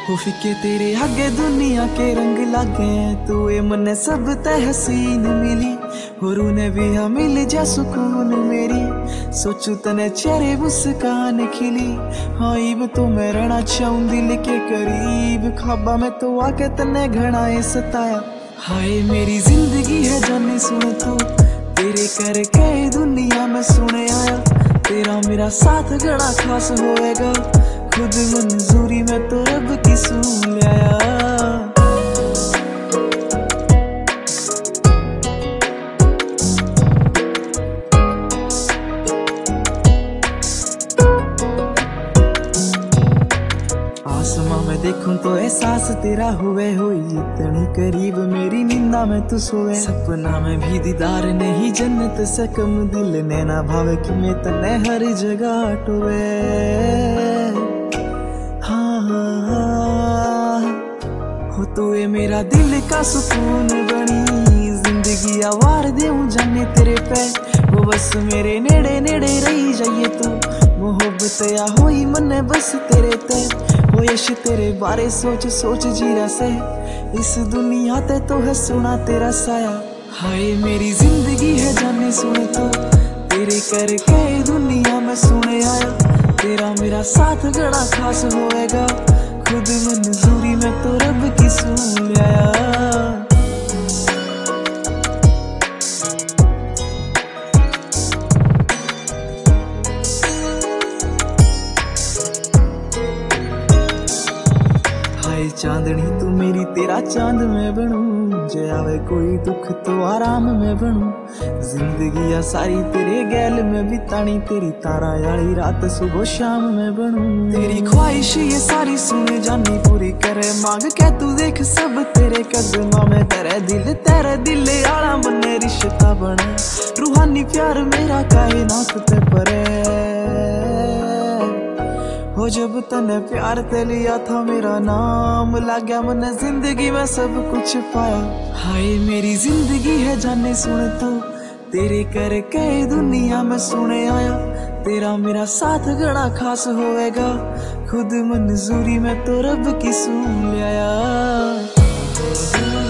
हो फिके तेरे आगे दुनिया के रंग लागे, तू ए मने सब ते हसीन मिली, और उन्हें भी हाँ मिल जा सुकून मेरी, सोचू तने चेहरे मुस्कान खिली। हाँ इब तो मैं रहना चाहूं दिल के करीब, ख्वाबा में तो आके तने घना सताया। हाय मेरी जिंदगी है जाने सुन तू, तेरे करके दुनिया में सुने आया, तेरा मेरा साथ बड़ा खास होएगा, खुद मंजूरी में तो रब की सुन लिया। आसमां में देखूं तो एहसास तेरा हुए हुई, इतनी करीब मेरी नींदा में तू सोए, सपना में भी दीदार नहीं जन्नत से कम, दिल ने ना भावे कि मैं तने हर जगह टोए। हो तो ये मेरा दिल का सुकून बनी, जिंदगी आवार देऊं जाने तेरे पे, वो बस मेरे नेड़े नेड़े रही जाइए तू, मोहब्बत या होई मने बस तेरे ते, हो यश तेरे बारे सोच सोच जीरा से, इस दुनिया ते तो है सुना तेरा साया। हाय मेरी जिंदगी है जाने सुन तो, तेरे करके दुनिया में सुने आया, तेरा मेरा साथ बड़ा खास होएगा, खुद मंजूरी में तो रब की सुन लिया। चांदनी तू मेरी तेरा चांद में बनूं, जे आवे कोई दुख तो आराम में बनूं, जिंदगी या सारी तेरे गैल में बितानी, तेरी तारा याली रात सुबह शाम में बनूं, तेरी ख्वाहिश ये सारी सुने जानी पूरी करे मांग के, तू देख सब तेरे कदमा में, तेरे दिल आला बने रिश्ता बने, रूहानी प्यार मेरा कायनात ते परे, हो जब तने प्यार ते लिया था मेरा नाम, लाग्या मने जिंदगी में सब कुछ पाया। हाय मेरी जिंदगी है जाने सुन तो, तेरे करके दुनिया में सुने आया, तेरा मेरा साथ बड़ा खास होएगा, खुद मंजूरी में तो रब की सुन लिया।